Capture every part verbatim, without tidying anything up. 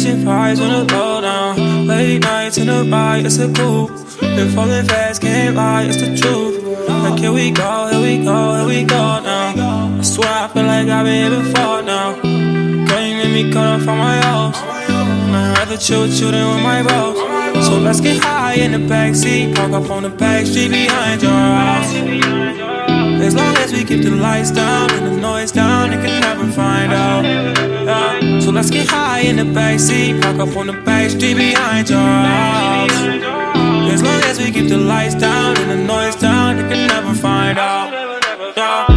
Catching vibes on the low down. Late nights in the ride, it's a coupe. Been falling fast, can't lie, it's the truth. Like here we go, here we go, here we go now. I swear I feel like I've been here before now. Girl, you made me cut off on my hoes. And I'd rather chill with you than with my bros. So let's get high in the backseat, park up on the back street behind your house. As long as we keep the lights down and the noise down, they can never find out. Yeah. So let's get high in the backseat, park up on the back street behind your house. As long as we keep the lights down and the noise down, they can never find out. Yeah.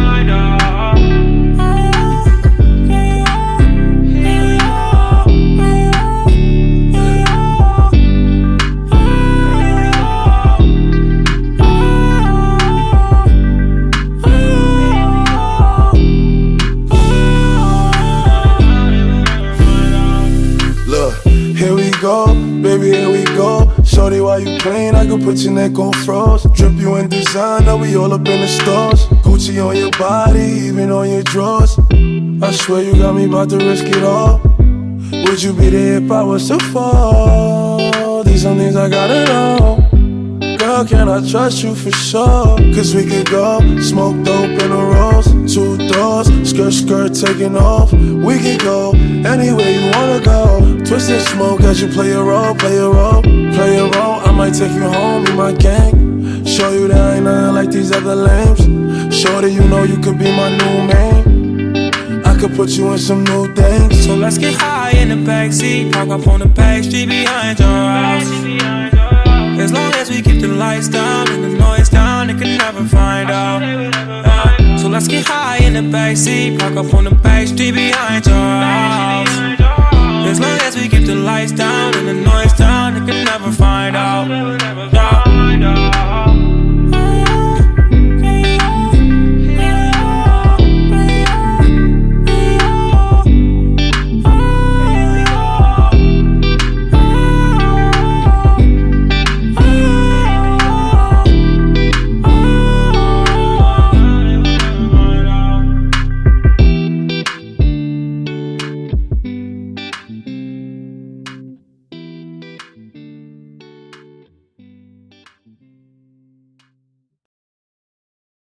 Here we go, baby, here we go. Shorty, while you playing, I can put your neck on froze. Drip you in designer, we all up in the stores. Gucci on your body, even on your drawers. I swear you got me about to risk it all. Would you be there if I was to fall? These some things I gotta know. Girl, can I trust you for sure? Cause we could go, smoke dope in a rose. Two doors, skirt, skirt taking off. We could go anywhere you wanna go. Twist and smoke as you play a role, play a role, play a role. I might take you home, be my gang. Show you that I ain't nothing like these other lames. Shorty, you know you could be my new man. I could put you in some new things. So let's get high in the backseat, park up on the back street behind your house. As long as we keep the lights down and the noise down, they can never find out. Yeah. So let's get high in the backseat, park up on the back street behind your house.